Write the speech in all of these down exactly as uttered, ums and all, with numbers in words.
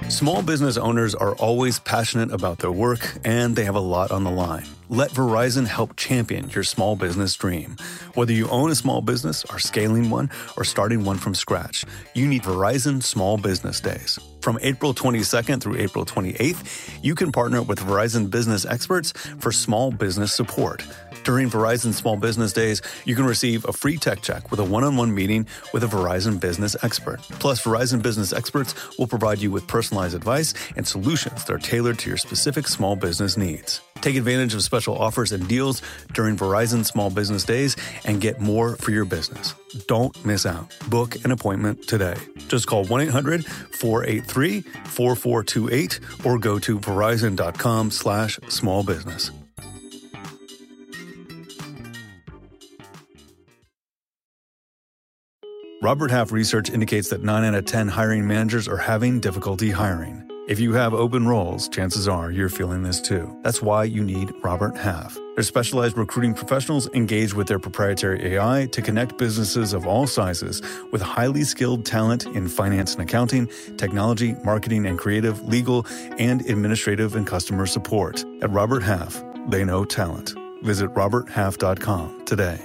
Small business owners are always passionate about their work, and they have a lot on the line. Let Verizon help champion your small business dream. Whether you own a small business, are scaling one, or starting one from scratch, you need Verizon Small Business Days. From April twenty-second through April twenty-eighth, you can partner with Verizon business experts for small business support. During Verizon Small Business Days, you can receive a free tech check with a one-on-one meeting with a Verizon business expert. Plus, Verizon business experts will provide you with personalized advice and solutions that are tailored to your specific small business needs. Take advantage of special offers and deals during Verizon Small Business Days and get more for your business. Don't miss out. Book an appointment today. Just call one eight hundred four eight three four four two eight or go to verizon.com slash small business. Robert Half research indicates that nine out of ten hiring managers are having difficulty hiring. If you have open roles, chances are you're feeling this too. That's why you need Robert Half. Their specialized recruiting professionals engage with their proprietary A I to connect businesses of all sizes with highly skilled talent in finance and accounting, technology, marketing and creative, legal, and administrative and customer support. At Robert Half, they know talent. Visit robert half dot com today.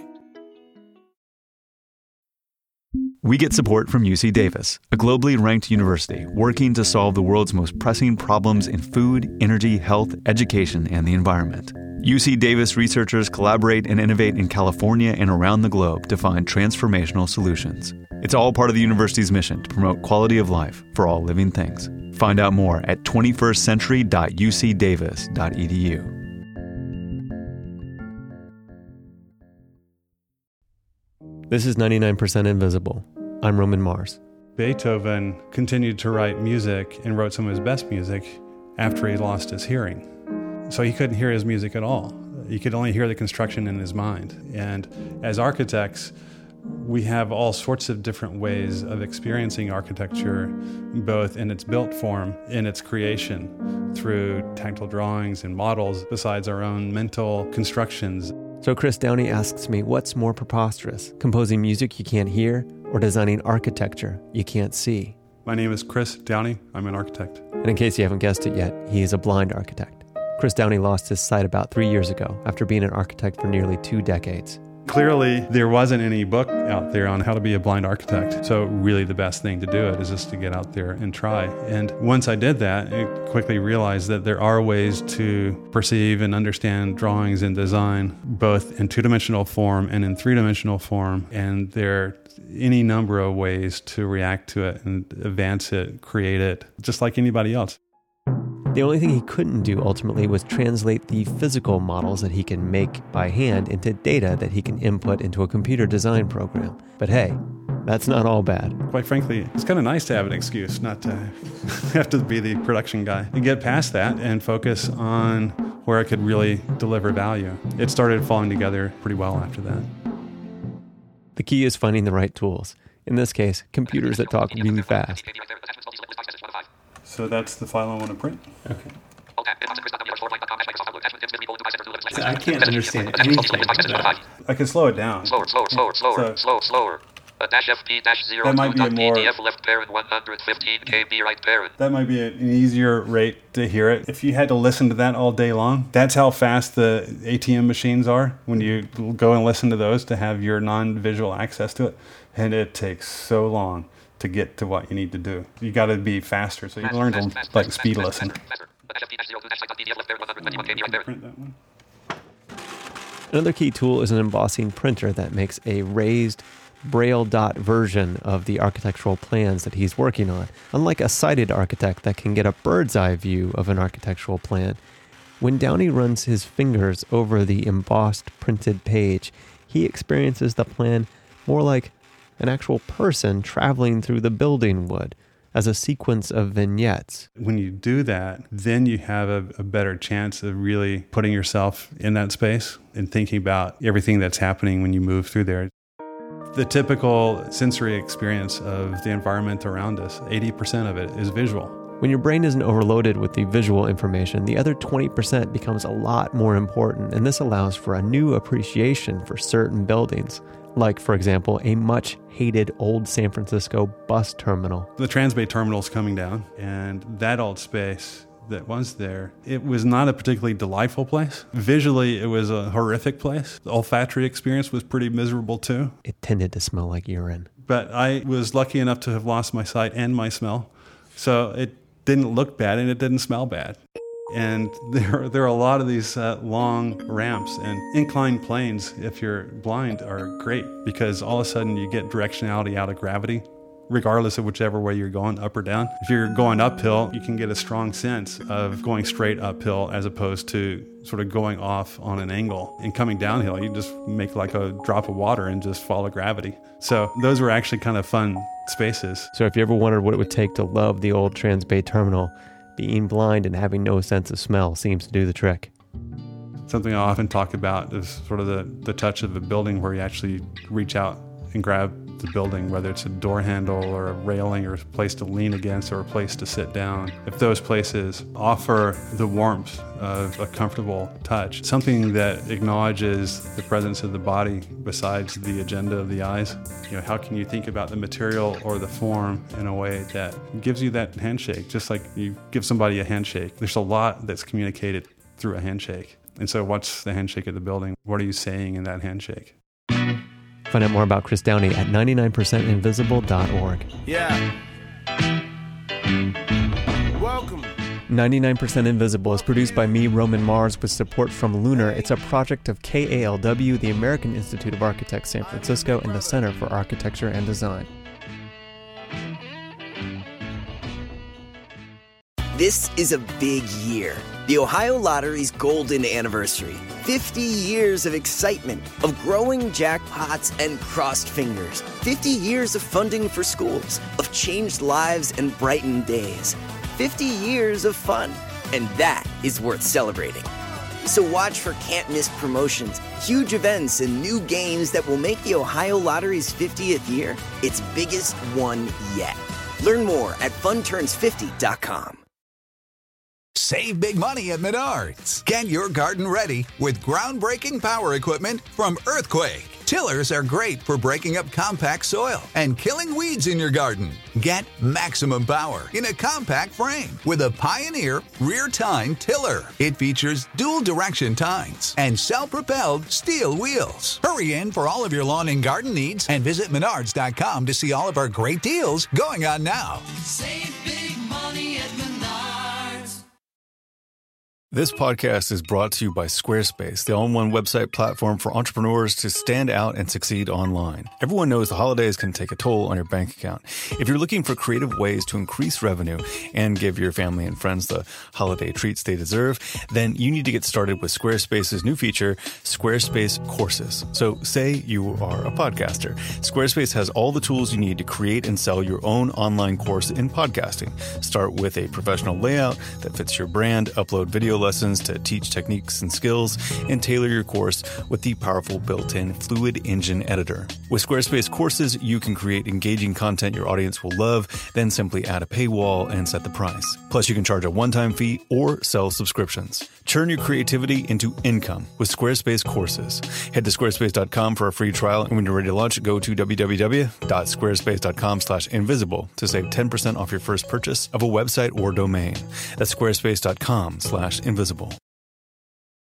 We get support from U C Davis, a globally ranked university working to solve the world's most pressing problems in food, energy, health, education, and the environment. U C Davis researchers collaborate and innovate in California and around the globe to find transformational solutions. It's all part of the university's mission to promote quality of life for all living things. Find out more at twenty-first century dot u c davis dot e d u. This is ninety-nine percent Invisible. I'm Roman Mars. Beethoven continued to write music and wrote some of his best music after he lost his hearing. So he couldn't hear his music at all. He could only hear the construction in his mind. And as architects, we have all sorts of different ways of experiencing architecture, both in its built form, in its creation, through tactile drawings and models, besides our own mental constructions. So Chris Downey asks me, what's more preposterous, composing music you can't hear or designing architecture you can't see? My name is Chris Downey. I'm an architect. And in case you haven't guessed it yet, he is a blind architect. Chris Downey lost his sight about three years ago after being an architect for nearly two decades. Clearly, there wasn't any book out there on how to be a blind architect. So really the best thing to do it is just to get out there and try. And once I did that, I quickly realized that there are ways to perceive and understand drawings and design, both in two-dimensional form and in three-dimensional form. And there are any number of ways to react to it and advance it, create it, just like anybody else. The only thing he couldn't do ultimately was translate the physical models that he can make by hand into data that he can input into a computer design program. But hey, that's not all bad. Quite frankly, it's kind of nice to have an excuse not to have to be the production guy and get past that and focus on where I could really deliver value. It started falling together pretty well after that. The key is finding the right tools. In this case, computers that talk really fast. So that's the file I want to print? Okay. So I can't understand anything. I can slow it down. Slower, slower, slower, slower, slower, slower. A dash F P dash zero that might be a more, P D F left parent one hundred fifteen K B right parent. That might be an easier rate to hear it. If you had to listen to that all day long, that's how fast the A T M machines are when you go and listen to those to have your non-visual access to it. And it takes so long to get to what you need to do. You got to be faster, so you learn to like speed listen. Another key tool is an embossing printer that makes a raised braille dot version of the architectural plans that he's working on. Unlike a sighted architect that can get a bird's eye view of an architectural plan, when Downey runs his fingers over the embossed printed page, he experiences the plan more like an actual person traveling through the building would, as a sequence of vignettes. When you do that, then you have a, a better chance of really putting yourself in that space and thinking about everything that's happening when you move through there. The typical sensory experience of the environment around us, eighty percent of it is visual. When your brain isn't overloaded with the visual information, the other twenty percent becomes a lot more important, and this allows for a new appreciation for certain buildings, like, for example, a much-hated old San Francisco bus terminal. The Transbay Terminal's coming down, and that old space that was there, it was not a particularly delightful place. Visually, it was a horrific place. The olfactory experience was pretty miserable too. It tended to smell like urine. But I was lucky enough to have lost my sight and my smell, so it didn't look bad and it didn't smell bad. And there, there are a lot of these uh, long ramps and inclined planes, if you're blind, are great because all of a sudden you get directionality out of gravity, regardless of whichever way you're going, up or down. If you're going uphill, you can get a strong sense of going straight uphill as opposed to sort of going off on an angle. And coming downhill, you just make like a drop of water and just follow gravity. So those were actually kind of fun spaces. So if you ever wondered what it would take to love the old Transbay Terminal, being blind and having no sense of smell seems to do the trick. Something I often talk about is sort of the, the touch of a building where you actually reach out and grab the building, whether it's a door handle or a railing or a place to lean against or a place to sit down. If those places offer the warmth of a comfortable touch, something that acknowledges the presence of the body besides the agenda of the eyes, you know, how can you think about the material or the form in a way that gives you that handshake? Just like you give somebody a handshake, there's a lot that's communicated through a handshake. And so what's the handshake of the building? What are you saying in that handshake? Find out more about Chris Downey at ninety-nine percent invisible dot org. Yeah. Welcome. ninety-nine percent Invisible is produced by me, Roman Mars, with support from Lunar. It's a project of K A L W, the American Institute of Architects San Francisco, and the Center for Architecture and Design. This is a big year. The Ohio Lottery's golden anniversary. fifty years of excitement, of growing jackpots and crossed fingers. fifty years of funding for schools, of changed lives and brightened days. fifty years of fun, and that is worth celebrating. So watch for can't-miss promotions, huge events, and new games that will make the Ohio Lottery's fiftieth year its biggest one yet. Learn more at fun turns fifty dot com. Save big money at Menards. Get your garden ready with groundbreaking power equipment from Earthquake. Tillers are great for breaking up compact soil and killing weeds in your garden. Get maximum power in a compact frame with a Pioneer rear tine tiller. It features dual direction tines and self-propelled steel wheels. Hurry in for all of your lawn and garden needs and visit menards dot com to see all of our great deals going on now. Save big money at Menards. This podcast is brought to you by Squarespace, the all-in-one website platform for entrepreneurs to stand out and succeed online. Everyone knows the holidays can take a toll on your bank account. If you're looking for creative ways to increase revenue and give your family and friends the holiday treats they deserve, then you need to get started with Squarespace's new feature, Squarespace Courses. So say you are a podcaster. Squarespace has all the tools you need to create and sell your own online course in podcasting. Start with a professional layout that fits your brand, upload video lessons to teach techniques and skills, and tailor your course with the powerful built-in Fluid Engine editor. With Squarespace Courses, you can create engaging content your audience will love, then simply add a paywall and set the price. Plus, you can charge a one-time fee or sell subscriptions. Turn your creativity into income with Squarespace Courses. Head to squarespace dot com for a free trial, and when you're ready to launch, go to w w w dot squarespace dot com slash invisible to save ten percent off your first purchase of a website or domain. That's squarespace dot com slash invisible.